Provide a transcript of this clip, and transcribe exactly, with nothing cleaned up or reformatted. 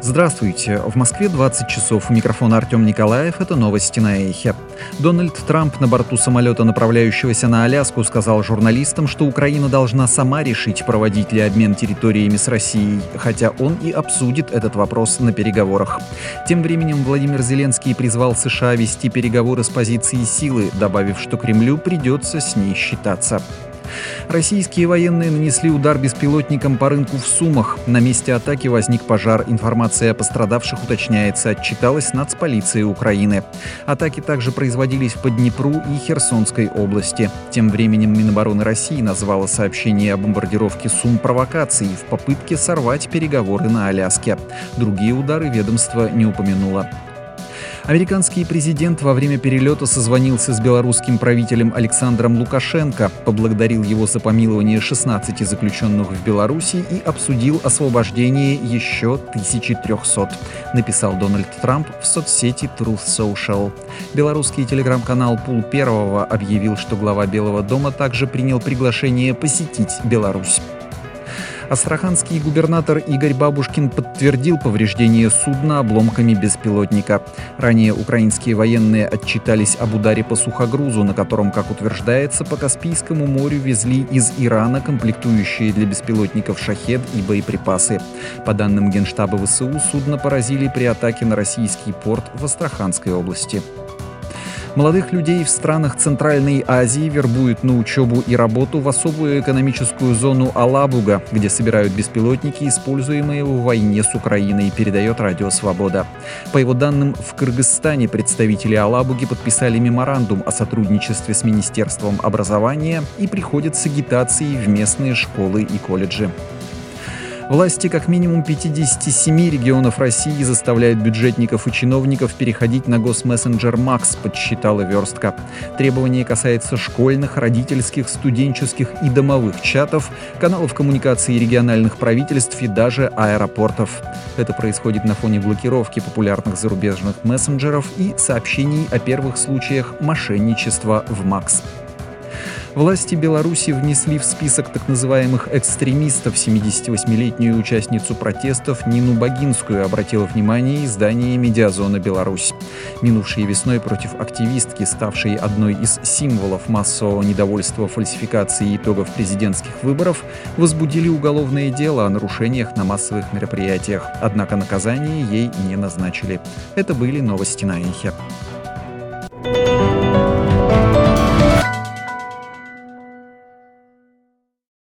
Здравствуйте. В Москве двадцать часов. У микрофона Артем Николаев. Это новости на Эхе. Дональд Трамп на борту самолета, направляющегося на Аляску, сказал журналистам, что Украина должна сама решить, проводить ли обмен территориями с Россией, хотя он и обсудит этот вопрос на переговорах. Тем временем Владимир Зеленский призвал США вести переговоры с позиции силы, добавив, что Кремлю придется с ней считаться. Российские военные нанесли удар беспилотником по рынку в Сумах. На месте атаки возник пожар. Информация о пострадавших уточняется, отчиталась Нацполиция Украины. Атаки также производились по Днепру и Херсонской области. Тем временем Минобороны России назвала сообщение о бомбардировке Сум провокацией в попытке сорвать переговоры на Аляске. Другие удары ведомство не упомянуло. Американский президент во время перелета созвонился с белорусским правителем Александром Лукашенко, поблагодарил его за помилование шестнадцати заключенных в Беларуси и обсудил освобождение еще тысячи трехсот, написал Дональд Трамп в соцсети Truth Social. Белорусский телеграм-канал Пул Первого объявил, что глава Белого дома также принял приглашение посетить Беларусь. Астраханский губернатор Игорь Бабушкин подтвердил повреждение судна обломками беспилотника. Ранее украинские военные отчитались об ударе по сухогрузу, на котором, как утверждается, по Каспийскому морю везли из Ирана комплектующие для беспилотников «Шахед» и боеприпасы. По данным Генштаба ВСУ, судно поразили при атаке на российский порт в Астраханской области. Молодых людей в странах Центральной Азии вербуют на учебу и работу в особую экономическую зону Алабуга, где собирают беспилотники, используемые в войне с Украиной, передает Радио Свобода. По его данным, в Кыргызстане представители Алабуги подписали меморандум о сотрудничестве с Министерством образования и приходят с агитацией в местные школы и колледжи. Власти как минимум пятидесяти семи регионов России заставляют бюджетников и чиновников переходить на госмессенджер Макс, подсчитала Верстка. Требование касается школьных, родительских, студенческих и домовых чатов, каналов коммуникации региональных правительств и даже аэропортов. Это происходит на фоне блокировки популярных зарубежных мессенджеров и сообщений о первых случаях мошенничества в Макс. Власти Беларуси внесли в список так называемых экстремистов семидесятивосьмилетнюю участницу протестов Нину Богинскую, обратило внимание издание «Медиазона Беларусь». Минувшей весной против активистки, ставшей одной из символов массового недовольства фальсификации итогов президентских выборов, возбудили уголовное дело о нарушениях на массовых мероприятиях. Однако наказание ей не назначили. Это были новости на Эхе.